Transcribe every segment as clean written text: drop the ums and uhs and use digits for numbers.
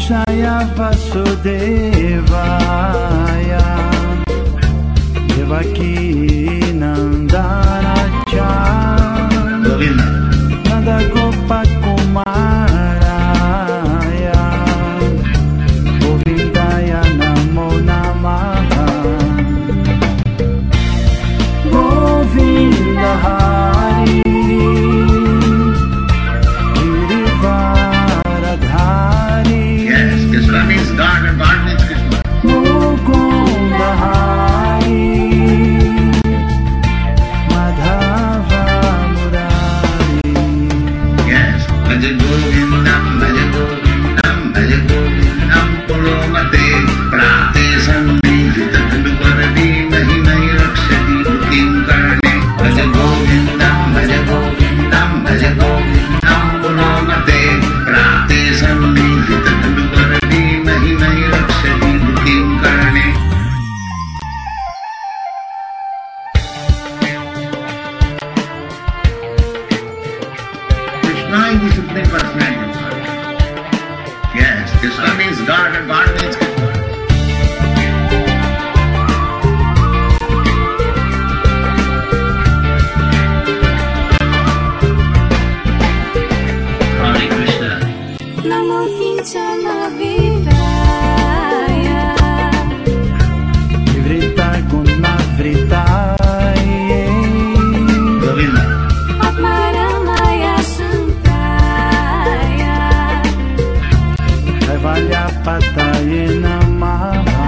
Krishnaya Vasudevaya Devaki Nandana Cha Nanda Gopakumaraya Govindaya Namo Namaha Govinda Hari Girivaradhari. Yes, Krishna means God and God means Krishna. Mukunda Hari Madhava Murari. Yes, Bhaja Govindam, Bhaja Govindam, Bhaja Govindam, Pulomate, Prate Sannidhita Kanduparadi, Mahimahi Rakshati Bhutim Karane. Bhaja Govindam, Bhaja Govindam, Bhaja Govindam, Pulomate, Prate Sannidhita Kanduparadi, Mahimahi Rakshati Bhutim Karane. Krishna is the Supreme Personality of God. Yes, Krishna means God and God means Krishna. Hare Krishna. Namo Kinchana Vidaya Nivrita Gunavritai Govinda. Atmaramaya Santaya Kaivalya Pataye Namaha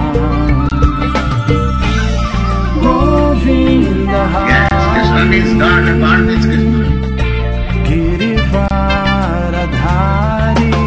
Govinda Yes, Krishna means God and God means Krishna. Girivaradhari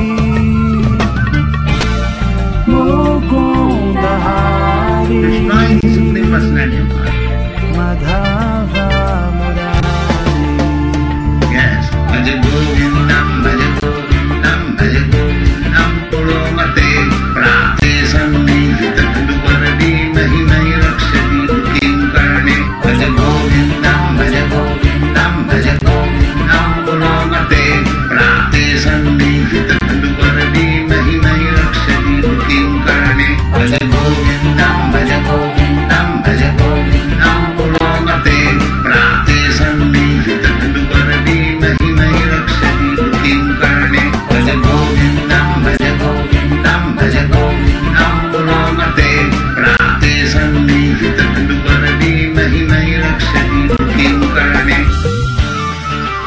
Mukunda Hari Krishna is the Supreme Personality of God. Madhava Murari. Yes, Bhaja Govindam, Bhaja Govindam, Bhaja Govindam, Pulomate, Prate Sannidhita Kanduparadi, Mahimahi Rakshati Bhutim Karane. Bhaja Govindam, Bhaja Govindam, Bhaja Govindam, Pulomate, Prate Sannidhita Kanduparadi, Mahimahi Rakshati Bhutim Karane. Bhaja Govindam, Bhaja Govindam, Bhaja Govindam, Pulomate, Prate Sannidhita Kanduparadi, Mahimahi Rakshati Bhutim Karane. Bhaja Govindam, Bhaja Govindam, Bhaja Govindam, Pulomate, Prate Sannidhita Kanduparadi, Mahimahi Rakshati Bhutim Karane.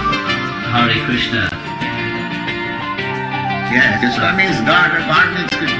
Hare Krishna. Yes, Krishna means God and God means Krishna.